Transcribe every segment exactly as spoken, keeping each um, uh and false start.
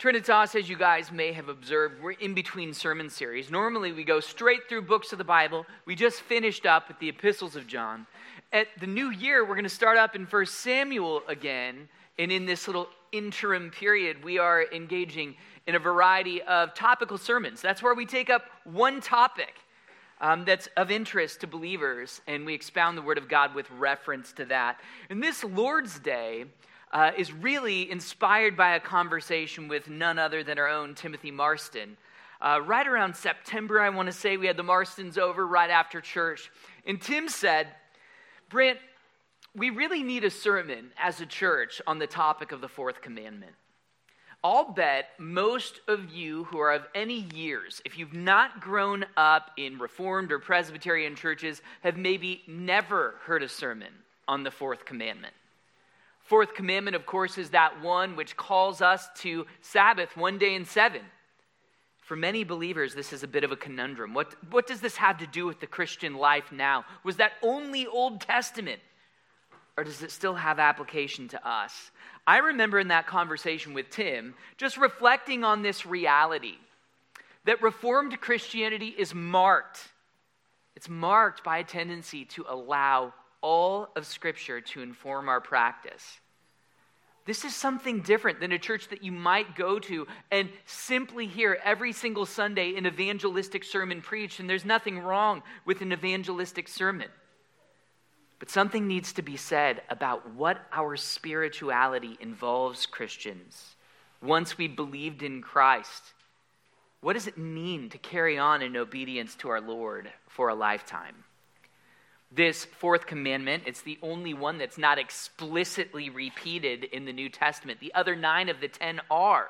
Trinitas, as you guys may have observed, we're in between sermon series. Normally we go straight through books of the Bible. We just finished up with the epistles of John. At the new year, we're going to start up in First Samuel again. And in this little interim period, we are engaging in a variety of topical sermons. That's where we take up one topic um, that's of interest to believers, and we expound the Word of God with reference to that. And this Lord's Day Uh, is really inspired by a conversation with none other than our own Timothy Marston. Uh, right around September, I want to say, we had the Marstons over right after church. And Tim said, Brent, we really need a sermon as a church on the topic of the fourth commandment. I'll bet most of you who are of any years, if you've not grown up in Reformed or Presbyterian churches, have maybe never heard a sermon on the fourth commandment. Fourth commandment, of course, is that one which calls us to Sabbath one day in seven. For many believers, this is a bit of a conundrum. What, what does this have to do with the Christian life now? Was that only Old Testament? Or does it still have application to us? I remember in that conversation with Tim, just reflecting on this reality, that Reformed Christianity is marked. It's marked by a tendency to allow all of Scripture to inform our practice. This is something different than a church that you might go to and simply hear every single Sunday an evangelistic sermon preached, and there's nothing wrong with an evangelistic sermon. But something needs to be said about what our spirituality involves, Christians. Once we believed in Christ, what does it mean to carry on in obedience to our Lord for a lifetime? This fourth commandment, it's the only one that's not explicitly repeated in the New Testament. The other nine of the ten are.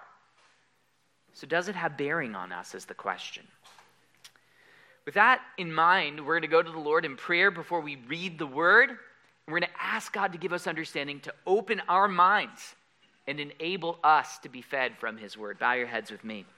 So does it have bearing on us is the question. With that in mind, we're going to go to the Lord in prayer before we read the Word. We're going to ask God to give us understanding, to open our minds and enable us to be fed from His Word. Bow your heads with me.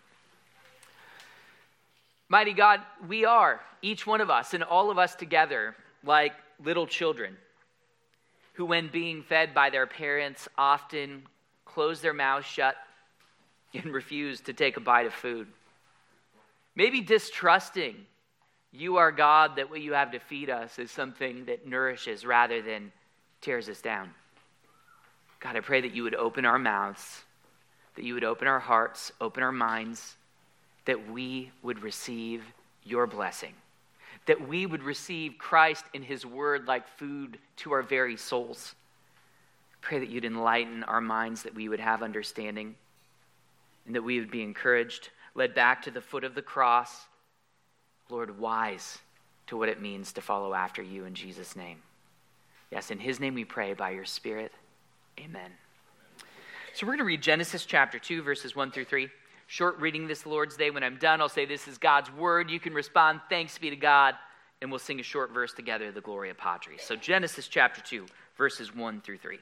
Mighty God, we are, each one of us and all of us together, like little children who, when being fed by their parents, often close their mouths shut and refuse to take a bite of food. Maybe distrusting you are God, that what you have to feed us is something that nourishes rather than tears us down. God, I pray that you would open our mouths, that you would open our hearts, open our minds, that we would receive your blessing. That we would receive Christ and His Word like food to our very souls. Pray that you'd enlighten our minds, that we would have understanding, and that we would be encouraged, led back to the foot of the cross, Lord, wise to what it means to follow after you in Jesus' name. Yes, in His name we pray by your Spirit. Amen. So we're going to read Genesis chapter two, verses one through three. Short reading this Lord's Day. When I'm done, I'll say this is God's word. You can respond, thanks be to God, and we'll sing a short verse together, the Gloria Patri. So Genesis chapter two, verses one through three.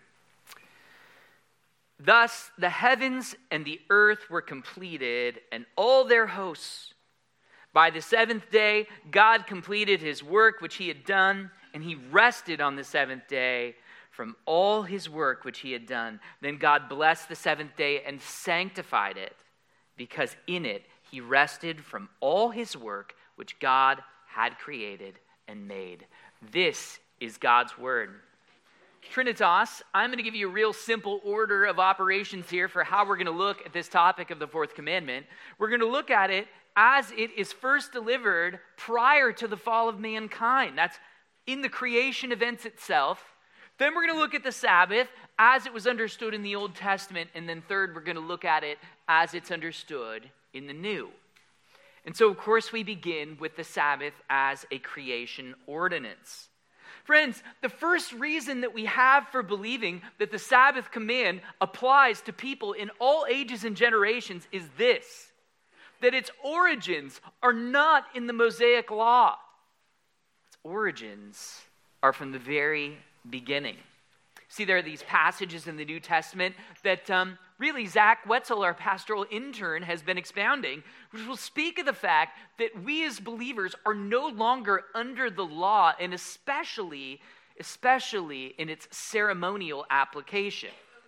Thus the heavens and the earth were completed, and all their hosts. By the seventh day, God completed His work which He had done, and He rested on the seventh day from all His work which He had done. Then God blessed the seventh day and sanctified it, because in it He rested from all His work which God had created and made. This is God's word. Trinitas, I'm going to give you a real simple order of operations here for how we're going to look at this topic of the fourth commandment. We're going to look at it as it is first delivered prior to the fall of mankind. That's in the creation events itself. Then we're going to look at the Sabbath as it was understood in the Old Testament. And then third, we're going to look at it as it's understood in the New. And so, of course, we begin with the Sabbath as a creation ordinance. Friends, the first reason that we have for believing that the Sabbath command applies to people in all ages and generations is this: that its origins are not in the Mosaic law. Its origins are from the very beginning. See, there are these passages in the New Testament that um, really Zach Wetzel, our pastoral intern, has been expounding, which will speak of the fact that we as believers are no longer under the law, and especially, especially in its ceremonial application.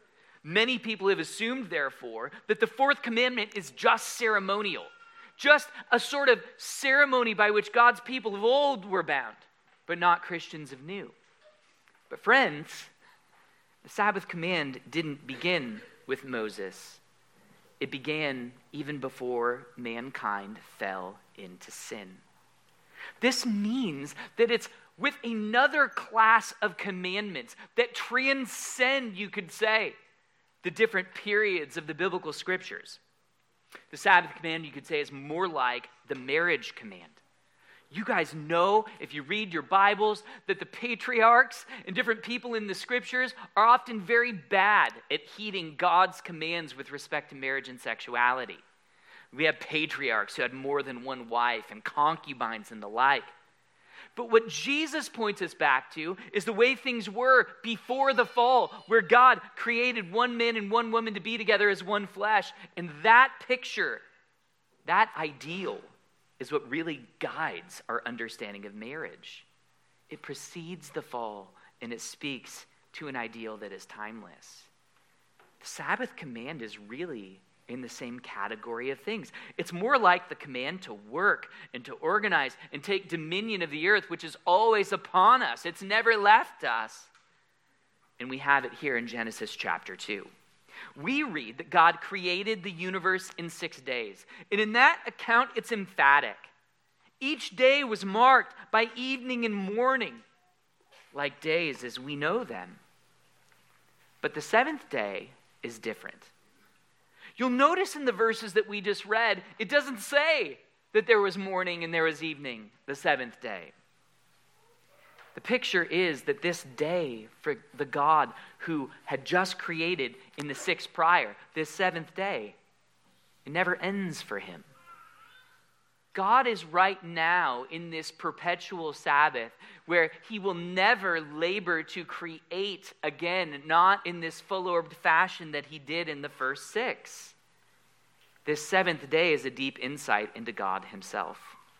Many people have assumed, therefore, that the fourth commandment is just ceremonial, just a sort of ceremony by which God's people of old were bound, but not Christians of new. But friends, the Sabbath command didn't begin with Moses. It began even before mankind fell into sin. This means that it's with another class of commandments that transcend, you could say, the different periods of the biblical scriptures. The Sabbath command, you could say, is more like the marriage command. You guys know, if you read your Bibles, that the patriarchs and different people in the scriptures are often very bad at heeding God's commands with respect to marriage and sexuality. We have patriarchs who had more than one wife and concubines and the like. But what Jesus points us back to is the way things were before the fall, where God created one man and one woman to be together as one flesh. And that picture, that ideal, is what really guides our understanding of marriage. It precedes the fall, and it speaks to an ideal that is timeless. The Sabbath command is really in the same category of things. It's more like the command to work and to organize and take dominion of the earth, which is always upon us. It's never left us. And we have it here in Genesis chapter two. We read that God created the universe in six days. And in that account, it's emphatic. Each day was marked by evening and morning, like days as we know them. But the seventh day is different. You'll notice in the verses that we just read, it doesn't say that there was morning and there was evening, the seventh day. The picture is that this day for the God who had just created in the six prior, this seventh day, it never ends for him. God is right now in this perpetual Sabbath where he will never labor to create again, not in this full-orbed fashion that he did in the first six. This seventh day is a deep insight into God himself.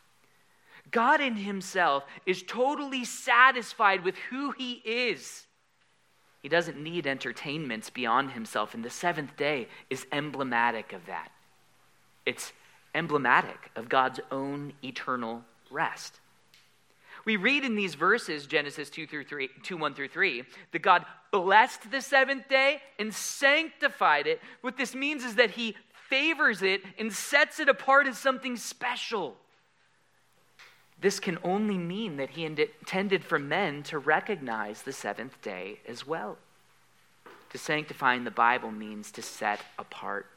God in himself is totally satisfied with who he is. He doesn't need entertainments beyond himself, and the seventh day is emblematic of that. It's emblematic of God's own eternal rest. We read in these verses, Genesis two, through three, two, one through three, that God blessed the seventh day and sanctified it. What this means is that he favors it and sets it apart as something special. This can only mean that he intended for men to recognize the seventh day as well. To sanctify in the Bible means to set apart.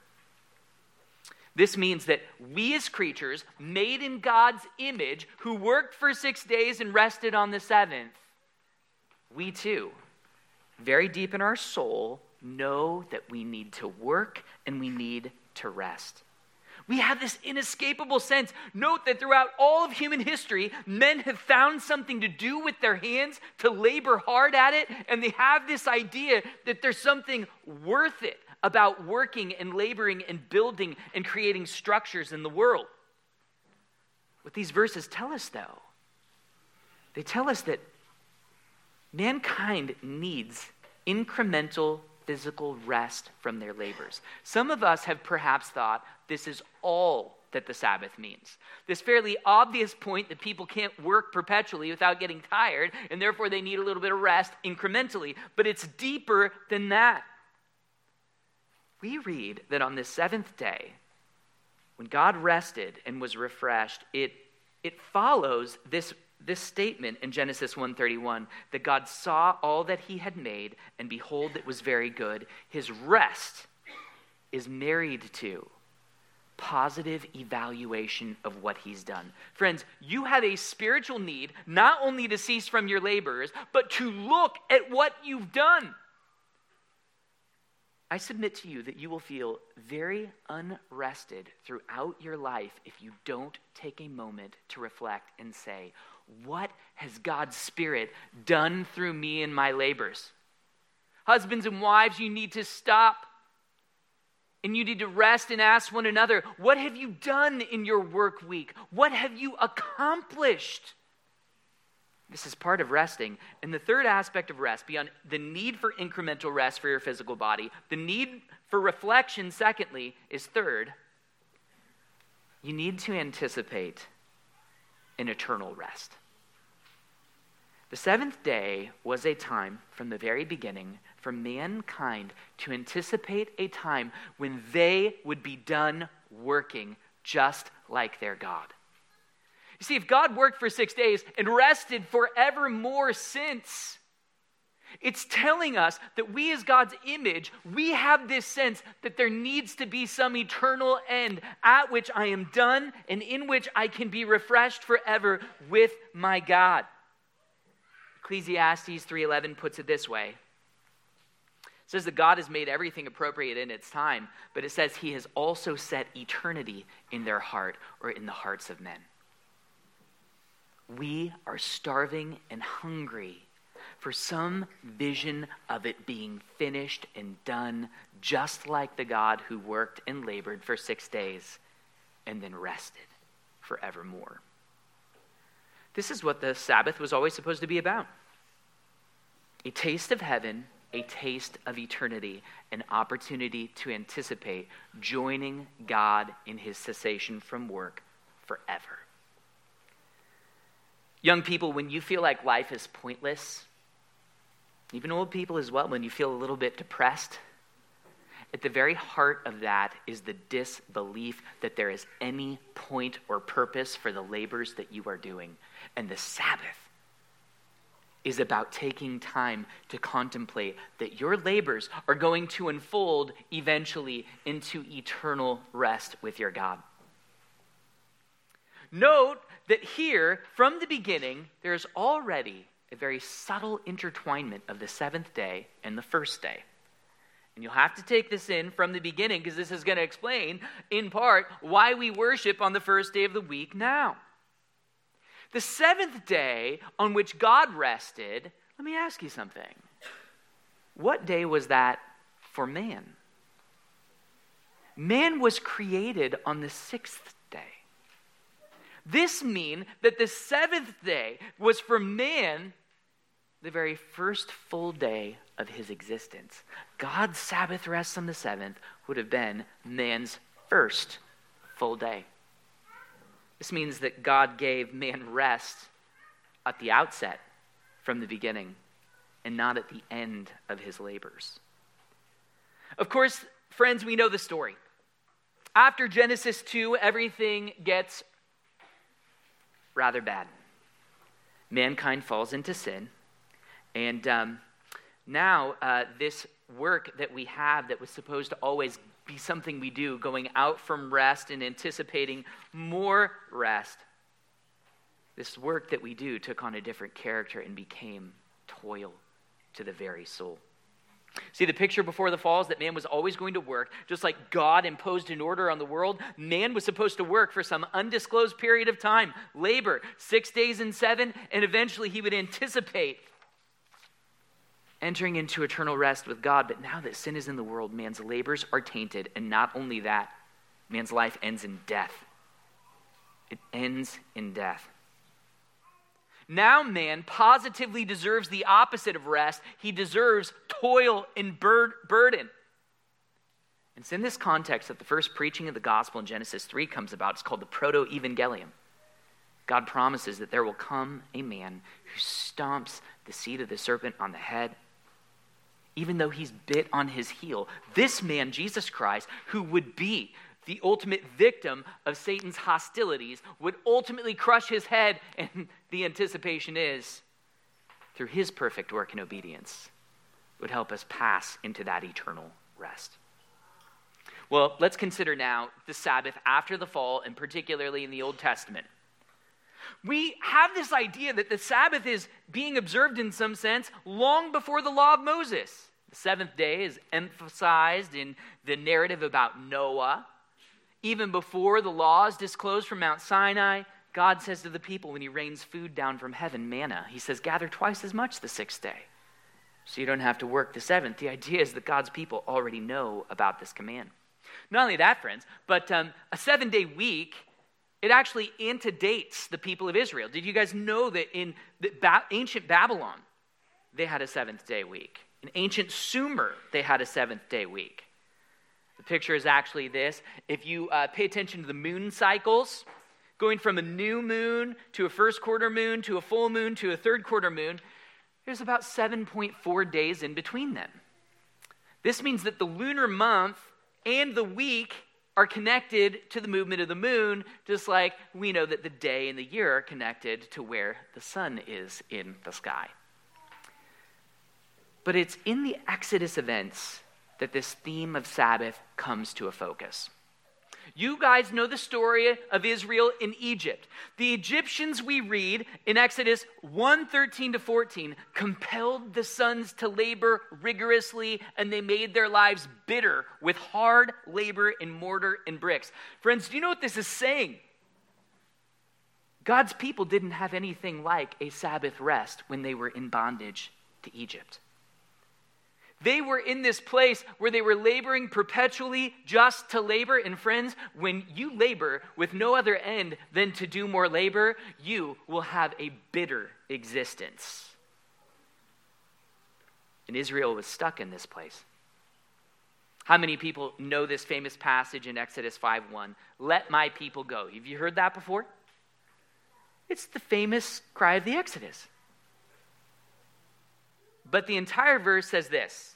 This means that we as creatures, made in God's image, who worked for six days and rested on the seventh, we too, very deep in our soul, know that we need to work and we need to rest. We have this inescapable sense. Note that throughout all of human history, men have found something to do with their hands, to labor hard at it, and they have this idea that there's something worth it about working and laboring and building and creating structures in the world. What these verses tell us, though, they tell us that mankind needs incremental physical rest from their labors. Some of us have perhaps thought this is all that the Sabbath means. This fairly obvious point that people can't work perpetually without getting tired, and therefore they need a little bit of rest incrementally. But it's deeper than that. We read that on the seventh day, when God rested and was refreshed, it, it follows this, this statement in Genesis one thirty-one, that God saw all that he had made, and behold, it was very good. His rest is married to positive evaluation of what he's done. Friends, you have a spiritual need not only to cease from your labors, but to look at what you've done. I submit to you that you will feel very unrested throughout your life if you don't take a moment to reflect and say, what has God's Spirit done through me in my labors? Husbands and wives, you need to stop and you need to rest and ask one another, what have you done in your work week? What have you accomplished? This is part of resting. And the third aspect of rest, beyond the need for incremental rest for your physical body, the need for reflection, secondly, is third, you need to anticipate an eternal rest. The seventh day was a time from the very beginning for mankind to anticipate a time when they would be done working just like their God. You see, if God worked for six days and rested forevermore since, it's telling us that we as God's image, we have this sense that there needs to be some eternal end at which I am done and in which I can be refreshed forever with my God. Ecclesiastes three eleven puts it this way. It says that God has made everything appropriate in its time, but it says he has also set eternity in their heart or in the hearts of men. We are starving and hungry for some vision of it being finished and done, just like the God who worked and labored for six days and then rested forevermore. This is what the Sabbath was always supposed to be about. A taste of heaven, a taste of eternity, an opportunity to anticipate joining God in his cessation from work forever. Young people, when you feel like life is pointless, even old people as well, when you feel a little bit depressed, at the very heart of that is the disbelief that there is any point or purpose for the labors that you are doing. And the Sabbath is about taking time to contemplate that your labors are going to unfold eventually into eternal rest with your God. Note that here, from the beginning, there's already a very subtle intertwinement of the seventh day and the first day. And you'll have to take this in from the beginning because this is going to explain, in part, why we worship on the first day of the week now. The seventh day on which God rested, let me ask you something. What day was that for man? Man was created on the sixth day. This means that the seventh day was for man the very first full day of his existence. God's Sabbath rest on the seventh would have been man's first full day. This means that God gave man rest at the outset, from the beginning, and not at the end of his labors. Of course, friends, we know the story. After Genesis two, everything gets rather bad. Mankind falls into sin, and um, now uh, this work that we have that was supposed to always be something we do, going out from rest and anticipating more rest, this work that we do took on a different character and became toil to the very soul. See, the picture before the fall is that man was always going to work. Just like God imposed an order on the world, man was supposed to work for some undisclosed period of time, labor, six days and seven, and eventually he would anticipate entering into eternal rest with God. But now that sin is in the world, man's labors are tainted. And not only that, man's life ends in death. It ends in death. Now man positively deserves the opposite of rest. He deserves toil and bur- burden. And it's in this context that the first preaching of the gospel in Genesis three comes about. It's called the Proto-Evangelium. God promises that there will come a man who stomps the seed of the serpent on the head, even though he's bit on his heel. This man, Jesus Christ, who would be the ultimate victim of Satan's hostilities, would ultimately crush his head, and the anticipation is, through his perfect work and obedience, would help us pass into that eternal rest. Well, let's consider now the Sabbath after the fall, and particularly in the Old Testament. We have this idea that the Sabbath is being observed in some sense long before the law of Moses. The seventh day is emphasized in the narrative about Noah. Even before the law is disclosed from Mount Sinai, God says to the people when he rains food down from heaven, manna, he says, gather twice as much the sixth day, so you don't have to work the seventh. The idea is that God's people already know about this command. Not only that, friends, but um, a seven-day week It actually antedates the people of Israel. Did you guys know that in the ba- ancient Babylon, they had a seventh-day week? In ancient Sumer, they had a seventh-day week. The picture is actually this. If you uh, pay attention to the moon cycles, going from a new moon to a first quarter moon to a full moon to a third quarter moon, there's about seven point four days in between them. This means that the lunar month and the week are connected to the movement of the moon, just like we know that the day and the year are connected to where the sun is in the sky. But it's in the Exodus events that this theme of Sabbath comes to a focus. You guys know the story of Israel in Egypt. The Egyptians, we read in Exodus one thirteen to fourteen, compelled the sons to labor rigorously, and they made their lives bitter with hard labor in mortar and bricks. Friends, do you know what this is saying? God's people didn't have anything like a Sabbath rest when they were in bondage to Egypt. They were in this place where they were laboring perpetually just to labor. And friends, when you labor with no other end than to do more labor, you will have a bitter existence. And Israel was stuck in this place. How many people know this famous passage in Exodus five one? Let my people go. Have you heard that before? It's the famous cry of the Exodus. But the entire verse says this: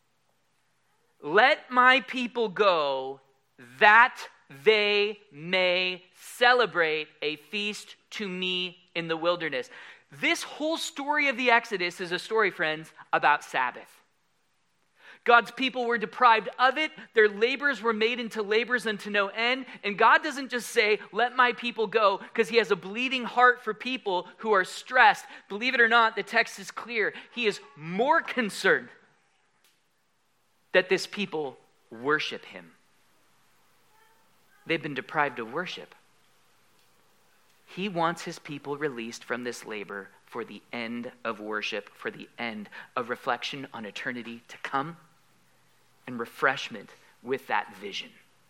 let my people go that they may celebrate a feast to me in the wilderness. This whole story of the Exodus is a story, friends, about Sabbath. God's people were deprived of it. Their labors were made into labors unto no end. And God doesn't just say, let my people go, because he has a bleeding heart for people who are stressed. Believe it or not, the text is clear. He is more concerned that this people worship him. They've been deprived of worship. He wants his people released from this labor for the end of worship, for the end of reflection on eternity to come, and refreshment with that vision.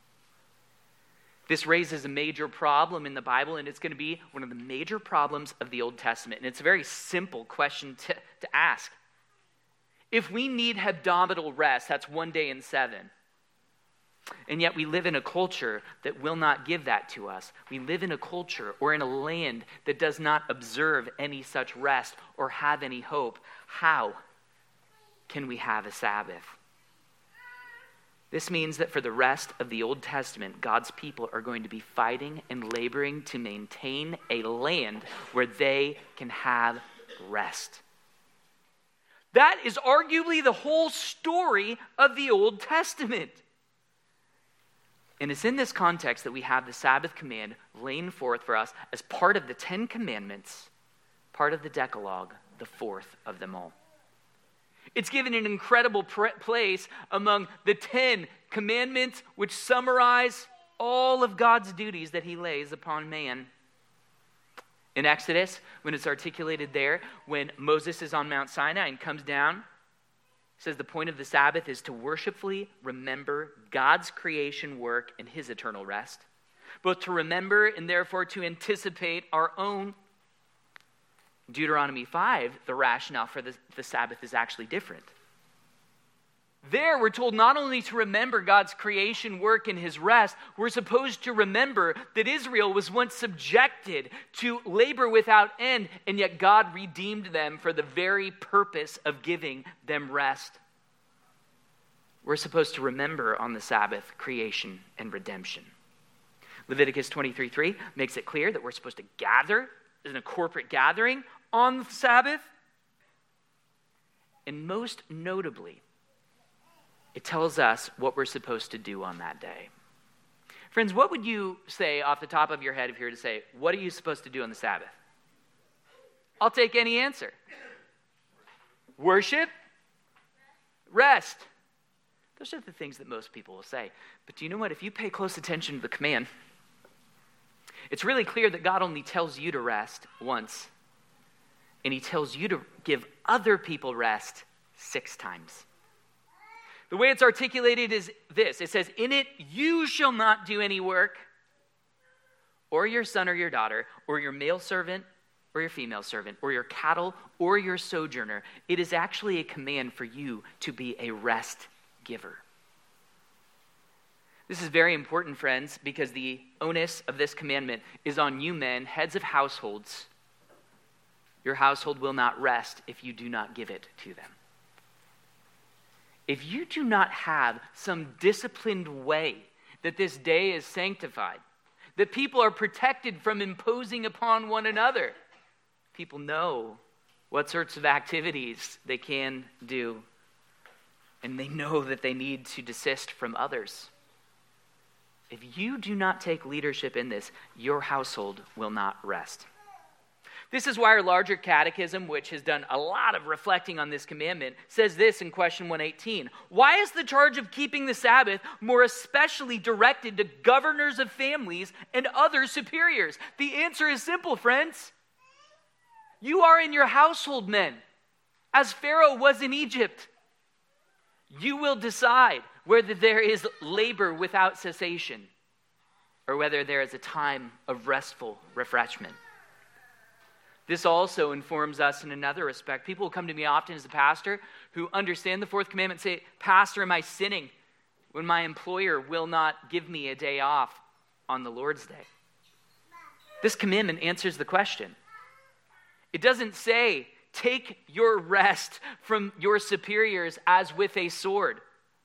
This raises a major problem in the Bible, and it's going to be one of the major problems of the Old Testament. And it's a very simple question to, to ask. If we need hebdomadal rest, that's one day in seven, and yet we live in a culture that will not give that to us. We live in a culture or in a land that does not observe any such rest or have any hope. How can we have a Sabbath? This means that for the rest of the Old Testament, God's people are going to be fighting and laboring to maintain a land where they can have rest. That is arguably the whole story of the Old Testament. And it's in this context that we have the Sabbath command laying forth for us as part of the Ten Commandments, part of the Decalogue, the fourth of them all. It's given an incredible pr- place among the Ten Commandments, which summarize all of God's duties that he lays upon man. In Exodus, when it's articulated there, when Moses is on Mount Sinai and comes down, it says the point of the Sabbath is to worshipfully remember God's creation work and his eternal rest, both to remember and therefore to anticipate our own. Deuteronomy five, the rationale for the, the Sabbath is actually different. There, we're told not only to remember God's creation work and his rest, we're supposed to remember that Israel was once subjected to labor without end, and yet God redeemed them for the very purpose of giving them rest. We're supposed to remember on the Sabbath creation and redemption. Leviticus twenty-three three makes it clear that we're supposed to gather in a corporate gathering on the Sabbath. And most notably, it tells us what we're supposed to do on that day. Friends, what would you say off the top of your head if you were to say, what are you supposed to do on the Sabbath? I'll take any answer. Worship, rest. Those are the things that most people will say. But do you know what? If you pay close attention to the command, it's really clear that God only tells you to rest once, and he tells you to give other people rest six times. The way it's articulated is this. It says, in it you shall not do any work, or your son or your daughter, or your male servant or your female servant, or your cattle or your sojourner. It is actually a command for you to be a rest giver. This is very important, friends, because the onus of this commandment is on you men, heads of households. Your household will not rest if you do not give it to them. If you do not have some disciplined way that this day is sanctified, that people are protected from imposing upon one another, people know what sorts of activities they can do, and they know that they need to desist from others. If you do not take leadership in this, your household will not rest. This is why our larger catechism, which has done a lot of reflecting on this commandment, says this in question one eighteen. Why is the charge of keeping the Sabbath more especially directed to governors of families and other superiors? The answer is simple, friends. You are in your household, men, as Pharaoh was in Egypt. You will decide whether there is labor without cessation or whether there is a time of restful refreshment. This also informs us in another respect. People will come to me often as a pastor who understand the fourth commandment and say, Pastor, am I sinning when my employer will not give me a day off on the Lord's day? This commandment answers the question. It doesn't say, take your rest from your superiors as with a sword.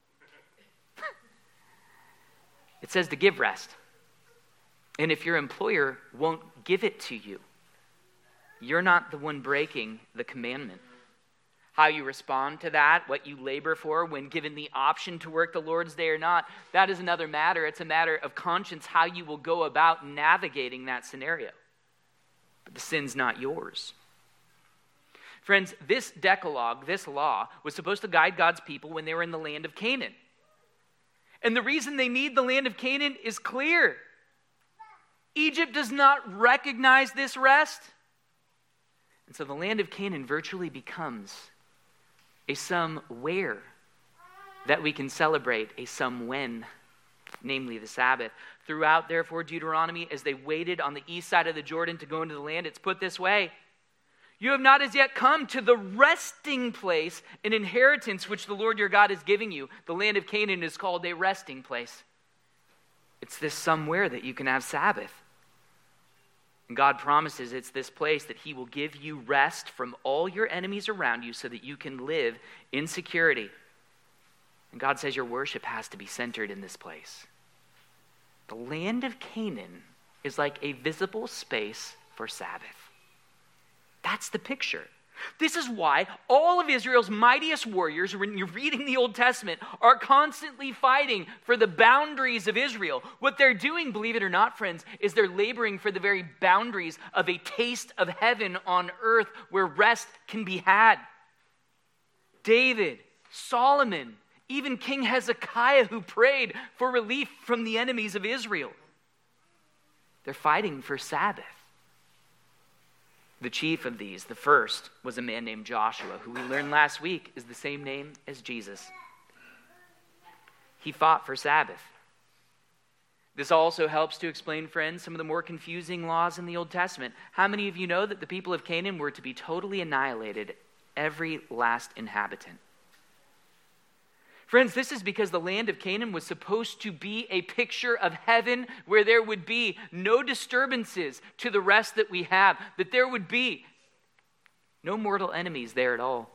It says to give rest. And if your employer won't give it to you, you're not the one breaking the commandment. How you respond to that, what you labor for when given the option to work the Lord's day or not, that is another matter. It's a matter of conscience, how you will go about navigating that scenario. But the sin's not yours. Friends, this Decalogue, this law, was supposed to guide God's people when they were in the land of Canaan. And the reason they need the land of Canaan is clear. Egypt does not recognize this rest. And so the land of Canaan virtually becomes a somewhere that we can celebrate, a some when, namely the Sabbath. Throughout, therefore, Deuteronomy, as they waited on the east side of the Jordan to go into the land, it's put this way. You have not as yet come to the resting place, an inheritance which the Lord your God is giving you. The land of Canaan is called a resting place. It's this somewhere that you can have Sabbath. And God promises it's this place that he will give you rest from all your enemies around you so that you can live in security. And God says your worship has to be centered in this place. The land of Canaan is like a visible space for Sabbath. That's the picture. This is why all of Israel's mightiest warriors, when you're reading the Old Testament, are constantly fighting for the boundaries of Israel. What they're doing, believe it or not, friends, is they're laboring for the very boundaries of a taste of heaven on earth where rest can be had. David, Solomon, even King Hezekiah, who prayed for relief from the enemies of Israel. They're fighting for Sabbath. The chief of these, the first, was a man named Joshua, who we learned last week is the same name as Jesus. He fought for Sabbath. This also helps to explain, friends, some of the more confusing laws in the Old Testament. How many of you know that the people of Canaan were to be totally annihilated, every last inhabitant? Friends, this is because the land of Canaan was supposed to be a picture of heaven where there would be no disturbances to the rest that we have, that there would be no mortal enemies there at all.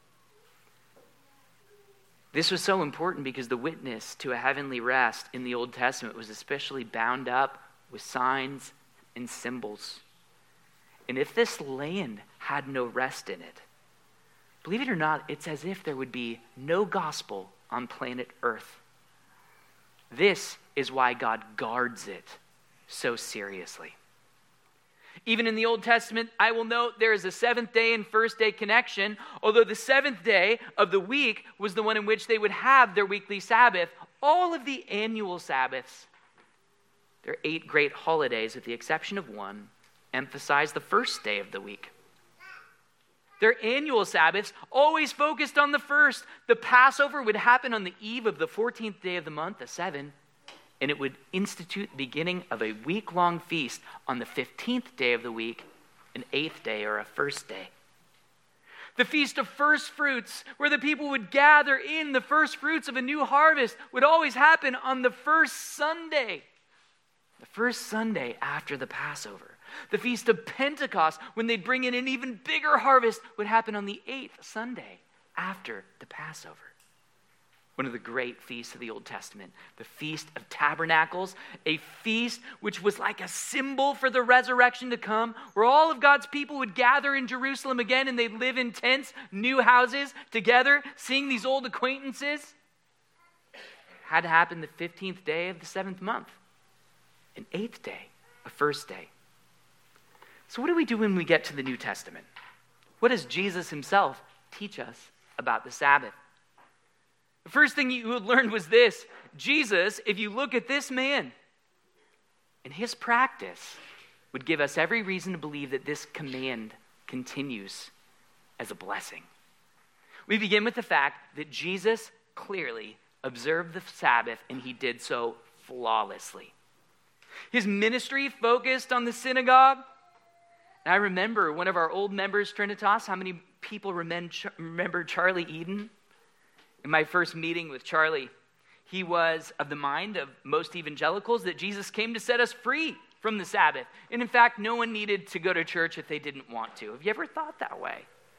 This was so important because the witness to a heavenly rest in the Old Testament was especially bound up with signs and symbols. And if this land had no rest in it, believe it or not, it's as if there would be no gospel on planet Earth. This is why God guards it so seriously. Even in the Old Testament, I will note there is a seventh day and first day connection, although the seventh day of the week was the one in which they would have their weekly Sabbath. All of the annual Sabbaths, there are eight great holidays with the exception of one, emphasize the first day of the week. Their annual Sabbaths always focused on the first. The Passover would happen on the eve of the fourteenth day of the month, the seven, and it would institute the beginning of a week-long feast on the fifteenth day of the week, an eighth day or a first day. The Feast of First Fruits, where the people would gather in the first fruits of a new harvest, would always happen on the first Sunday. The first Sunday after the Passover. The Feast of Pentecost, when they'd bring in an even bigger harvest, would happen on the eighth Sunday after the Passover. One of the great feasts of the Old Testament, the Feast of Tabernacles, a feast which was like a symbol for the resurrection to come, where all of God's people would gather in Jerusalem again and they'd live in tents, new houses, together, seeing these old acquaintances. It had to happen the fifteenth day of the seventh month, an eighth day, a first day. So what do we do when we get to the New Testament? What does Jesus himself teach us about the Sabbath? The first thing you would learn was this. Jesus, if you look at this man, and his practice would give us every reason to believe that this command continues as a blessing. We begin with the fact that Jesus clearly observed the Sabbath, and he did so flawlessly. His ministry focused on the synagogue. And I remember one of our old members, Trinitas, how many people remember Charlie Eden? In my first meeting with Charlie, he was of the mind of most evangelicals that Jesus came to set us free from the Sabbath. And in fact, no one needed to go to church if they didn't want to. Have you ever thought that way?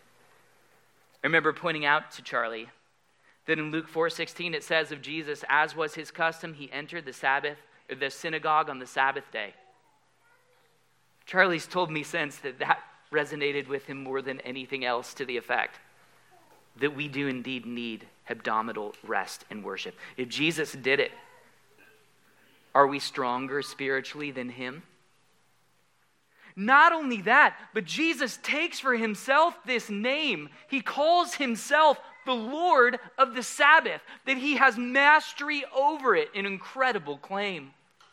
I remember pointing out to Charlie that in Luke four sixteen it says of Jesus, as was his custom, he entered the Sabbath, or the synagogue on the Sabbath day. Charlie's told me since that that resonated with him more than anything else, to the effect that we do indeed need hebdomadal rest and worship. If Jesus did it, are we stronger spiritually than him? Not only that, but Jesus takes for himself this name. He calls himself the Lord of the Sabbath, that he has mastery over it, an incredible claim.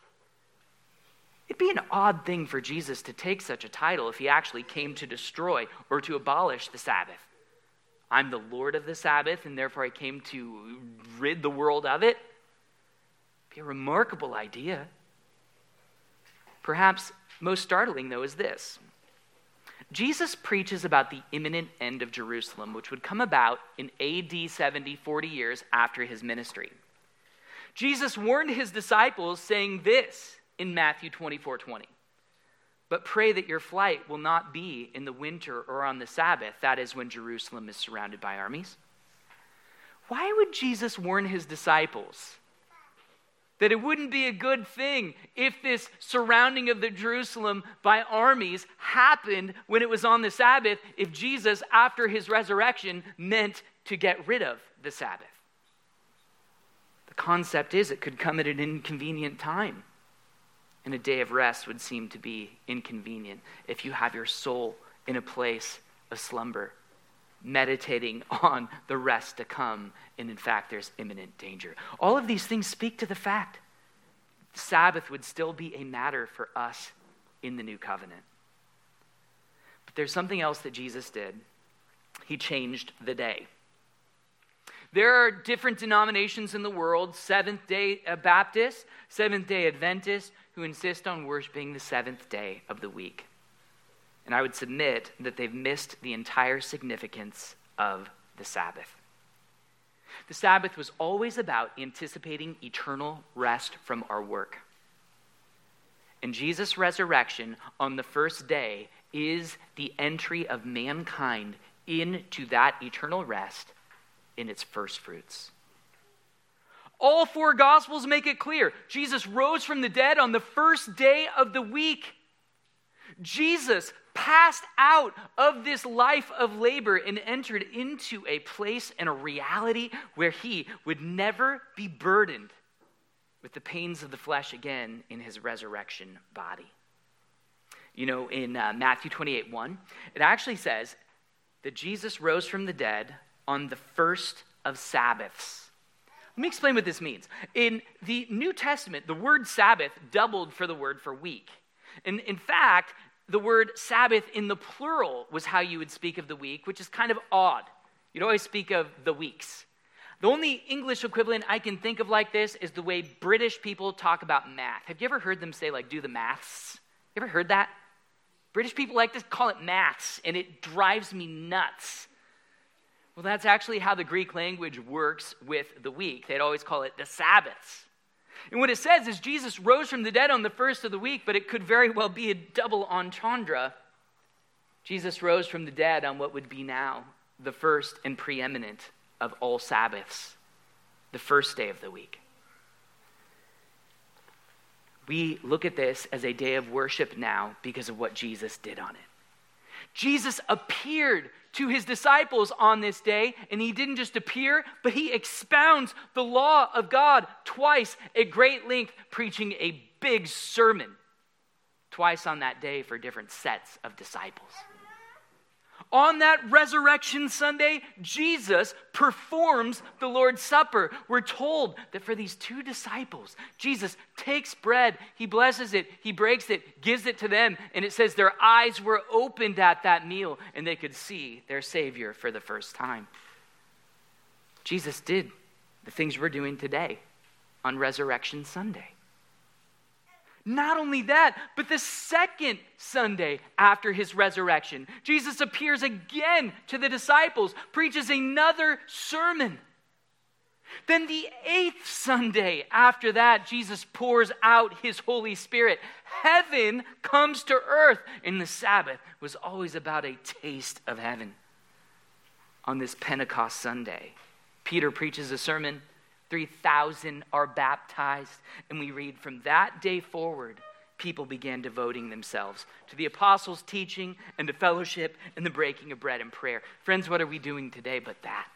It'd be an odd thing for Jesus to take such a title if he actually came to destroy or to abolish the Sabbath. I'm the Lord of the Sabbath, and therefore I came to rid the world of it. It'd be a remarkable idea. Perhaps most startling, though, is this. Jesus preaches about the imminent end of Jerusalem, which would come about in A D seventy, forty years after his ministry. Jesus warned his disciples, saying this in Matthew twenty-four twenty. But pray that your flight will not be in the winter or on the Sabbath, that is when Jerusalem is surrounded by armies. Why would Jesus warn his disciples that it wouldn't be a good thing if this surrounding of the Jerusalem by armies happened when it was on the Sabbath, if Jesus, after his resurrection, meant to get rid of the Sabbath? The concept is it could come at an inconvenient time. And a day of rest would seem to be inconvenient if you have your soul in a place of slumber, meditating on the rest to come, and in fact there's imminent danger. All of these things speak to the fact the Sabbath would still be a matter for us in the new covenant. But there's something else that Jesus did. He changed the day. There are different denominations in the world, Seventh-day Baptists, Seventh-day Adventists, who insist on worshiping the seventh day of the week. And I would submit that they've missed the entire significance of the Sabbath. The Sabbath was always about anticipating eternal rest from our work. And Jesus' resurrection on the first day is the entry of mankind into that eternal rest in its first fruits. All four Gospels make it clear. Jesus rose from the dead on the first day of the week. Jesus passed out of this life of labor and entered into a place and a reality where he would never be burdened with the pains of the flesh again in his resurrection body. You know, in uh, Matthew twenty-eight one, it actually says that Jesus rose from the dead on the first of Sabbaths. Let me explain what this means. In the New Testament, the word Sabbath doubled for the word for week. And in fact, the word Sabbath in the plural was how you would speak of the week, which is kind of odd. You'd always speak of the weeks. The only English equivalent I can think of like this is the way British people talk about math. Have you ever heard them say, like, do the maths? You ever heard that? British people like to call it maths, and it drives me nuts. Well, that's actually how the Greek language works with the week. They'd always call it the Sabbaths. And what it says is Jesus rose from the dead on the first of the week, but it could very well be a double entendre. Jesus rose from the dead on what would be now the first and preeminent of all Sabbaths, the first day of the week. We look at this as a day of worship now because of what Jesus did on it. Jesus appeared to his disciples on this day, and he didn't just appear, but he expounds the law of God twice at great length, preaching a big sermon twice on that day for different sets of disciples. On that Resurrection Sunday, Jesus performs the Lord's Supper. We're told that for these two disciples, Jesus takes bread, he blesses it, he breaks it, gives it to them, and it says their eyes were opened at that meal and they could see their Savior for the first time. Jesus did the things we're doing today on Resurrection Sunday. Not only that, but the second Sunday after his resurrection, Jesus appears again to the disciples, preaches another sermon. Then the eighth Sunday after that, Jesus pours out his Holy Spirit. Heaven comes to earth, and the Sabbath was always about a taste of heaven. On this Pentecost Sunday, Peter preaches a sermon. three thousand are baptized. And we read from that day forward, people began devoting themselves to the apostles' teaching and to fellowship and the breaking of bread and prayer. Friends, what are we doing today but that?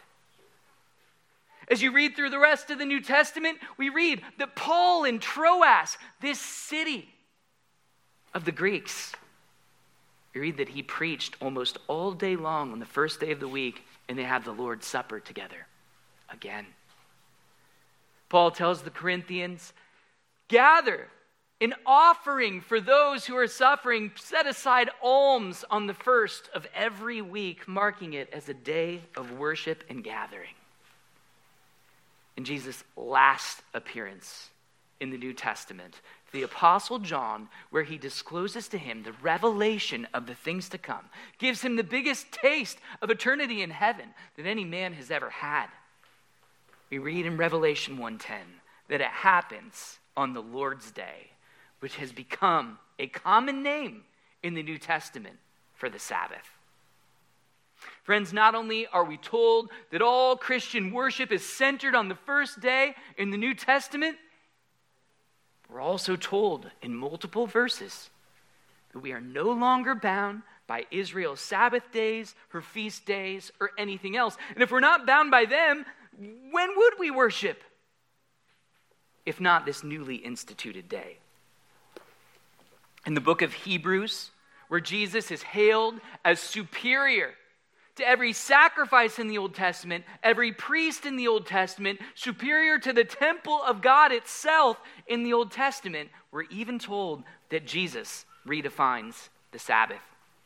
As you read through the rest of the New Testament, we read that Paul in Troas, this city of the Greeks, we read that he preached almost all day long on the first day of the week, and they had the Lord's Supper together again. Paul tells the Corinthians, gather an offering for those who are suffering. Set aside alms on the first of every week, marking it as a day of worship and gathering. In Jesus' last appearance in the New Testament, the Apostle John, where he discloses to him the revelation of the things to come, gives him the biggest taste of eternity in heaven that any man has ever had. We read in Revelation one ten that it happens on the Lord's Day, which has become a common name in the New Testament for the Sabbath. Friends, not only are we told that all Christian worship is centered on the first day in the New Testament, we're also told in multiple verses that we are no longer bound by Israel's Sabbath days, her feast days, or anything else. And if we're not bound by them, when would we worship? If not this newly instituted day. In the book of Hebrews, where Jesus is hailed as superior to every sacrifice in the Old Testament, every priest in the Old Testament, superior to the temple of God itself in the Old Testament, we're even told that Jesus redefines the Sabbath.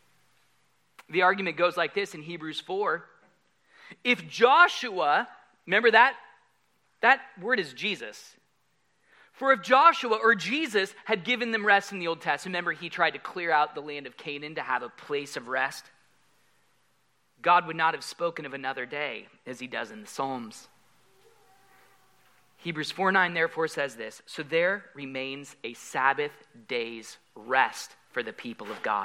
The argument goes like this in Hebrews four. If Joshua, remember that? That word is Jesus. For if Joshua or Jesus had given them rest in the Old Testament, remember he tried to clear out the land of Canaan to have a place of rest, God would not have spoken of another day as he does in the Psalms. Hebrews four nine therefore says this, so there remains a Sabbath day's rest for the people of God.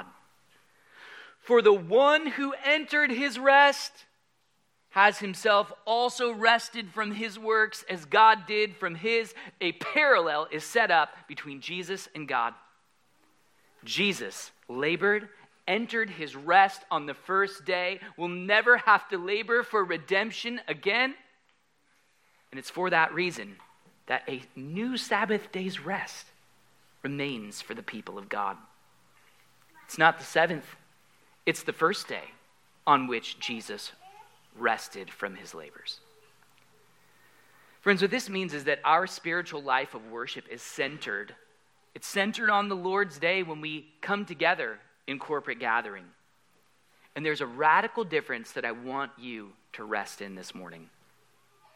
For the one who entered his rest has himself also rested from his works as God did from his. A parallel is set up between Jesus and God. Jesus labored, entered his rest on the first day, will never have to labor for redemption again. And it's for that reason that a new Sabbath day's rest remains for the people of God. It's not the seventh, it's the first day on which Jesus rested from his labors. Friends, what this means is that our spiritual life of worship is centered. It's centered on the Lord's Day when we come together in corporate gathering. And there's a radical difference that I want you to rest in this morning.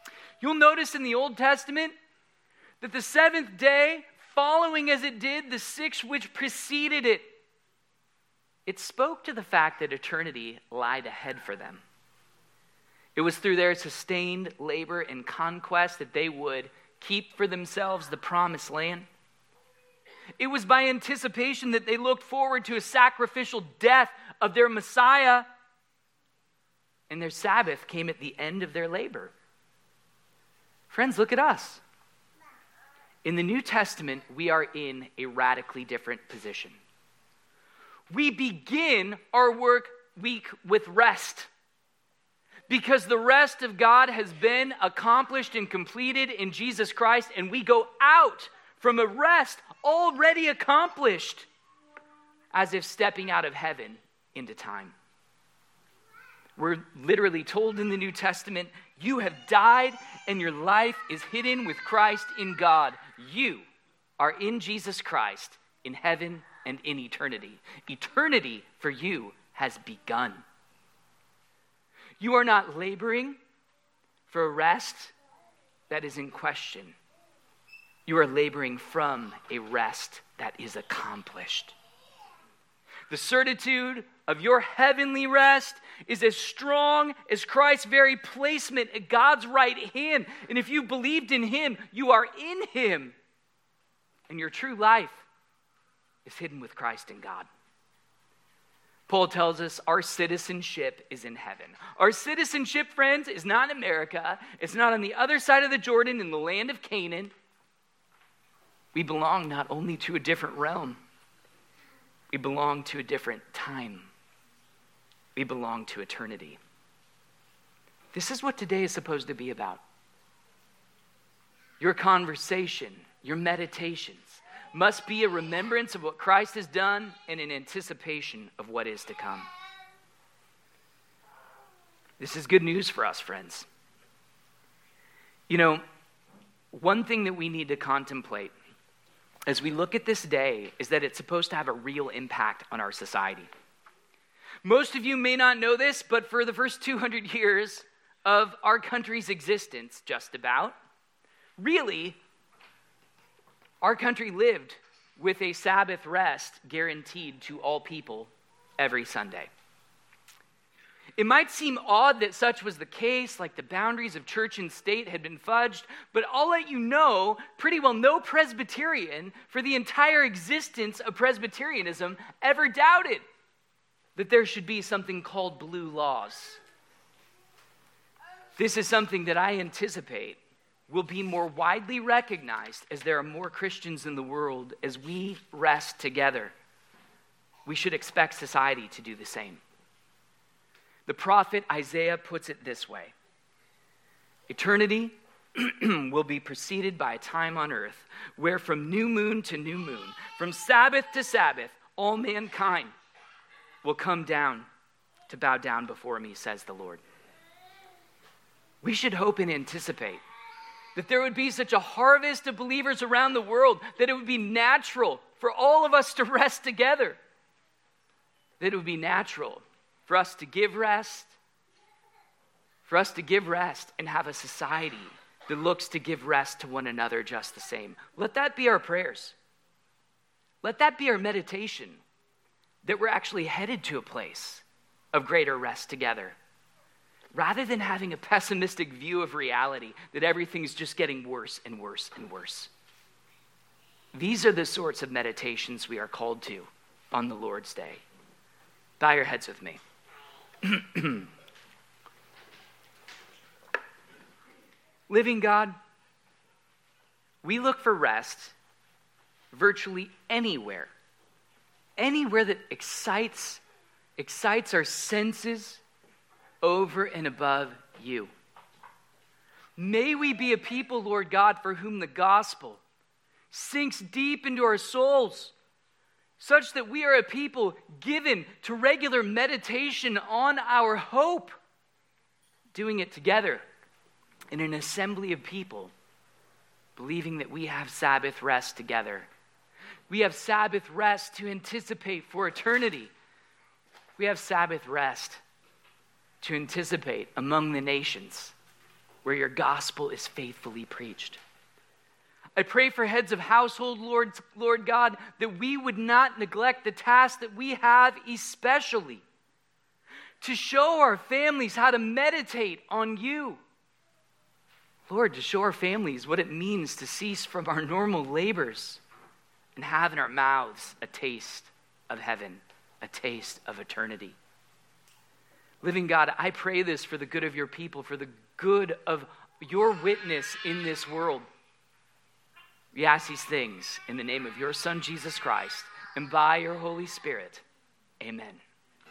You'll notice in the Old Testament that the seventh day, following as it did the six which preceded it, it spoke to the fact that eternity lied ahead for them. It was through their sustained labor and conquest that they would keep for themselves the promised land. It was by anticipation that they looked forward to a sacrificial death of their Messiah, and their Sabbath came at the end of their labor. Friends, look at us. In the New Testament, we are in a radically different position. We begin our work week with rest, because the rest of God has been accomplished and completed in Jesus Christ, and we go out from a rest already accomplished, as if stepping out of heaven into time. We're literally told in the New Testament, you have died and your life is hidden with Christ in God. You are in Jesus Christ in heaven and in eternity. Eternity for you has begun. You are not laboring for a rest that is in question. You are laboring from a rest that is accomplished. The certitude of your heavenly rest is as strong as Christ's very placement at God's right hand. And if you believed in him, you are in him. And your true life is hidden with Christ in God. Paul tells us our citizenship is in heaven. Our citizenship, friends, is not in America. It's not on the other side of the Jordan in the land of Canaan. We belong not only to a different realm, we belong to a different time. We belong to eternity. This is what today is supposed to be about. Your conversation, your meditations must be a remembrance of what Christ has done and an anticipation of what is to come. This is good news for us, friends. You know, one thing that we need to contemplate as we look at this day is that it's supposed to have a real impact on our society. Most of you may not know this, but for the first two hundred years of our country's existence, just about, really, our country lived with a Sabbath rest guaranteed to all people every Sunday. It might seem odd that such was the case, like the boundaries of church and state had been fudged, but I'll let you know, pretty well no Presbyterian for the entire existence of Presbyterianism ever doubted that there should be something called blue laws. This is something that I anticipate will be more widely recognized as there are more Christians in the world as we rest together. We should expect society to do the same. The prophet Isaiah puts it this way: eternity will be preceded by a time on earth where from new moon to new moon, from Sabbath to Sabbath, all mankind will come down to bow down before me, says the Lord. We should hope and anticipate that there would be such a harvest of believers around the world that it would be natural for all of us to rest together. That it would be natural for us to give rest, for us to give rest and have a society that looks to give rest to one another just the same. Let that be our prayers. Let that be our meditation, that we're actually headed to a place of greater rest together, rather than having a pessimistic view of reality, that everything's just getting worse and worse and worse. These are the sorts of meditations we are called to on the Lord's Day. Bow your heads with me. Living God, we look for rest virtually anywhere. Anywhere that excites, excites our senses over and above you. May we be a people, Lord God, for whom the gospel sinks deep into our souls, such that we are a people given to regular meditation on our hope, doing it together in an assembly of people, believing that we have Sabbath rest together. We have Sabbath rest to anticipate for eternity. We have Sabbath rest to anticipate among the nations where your gospel is faithfully preached. I pray for heads of household, Lord, Lord God, that we would not neglect the task that we have, especially to show our families how to meditate on you. Lord, to show our families what it means to cease from our normal labors and have in our mouths a taste of heaven, a taste of eternity. Living God, I pray this for the good of your people, for the good of your witness in this world. We ask these things in the name of your Son, Jesus Christ, and by your Holy Spirit. Amen.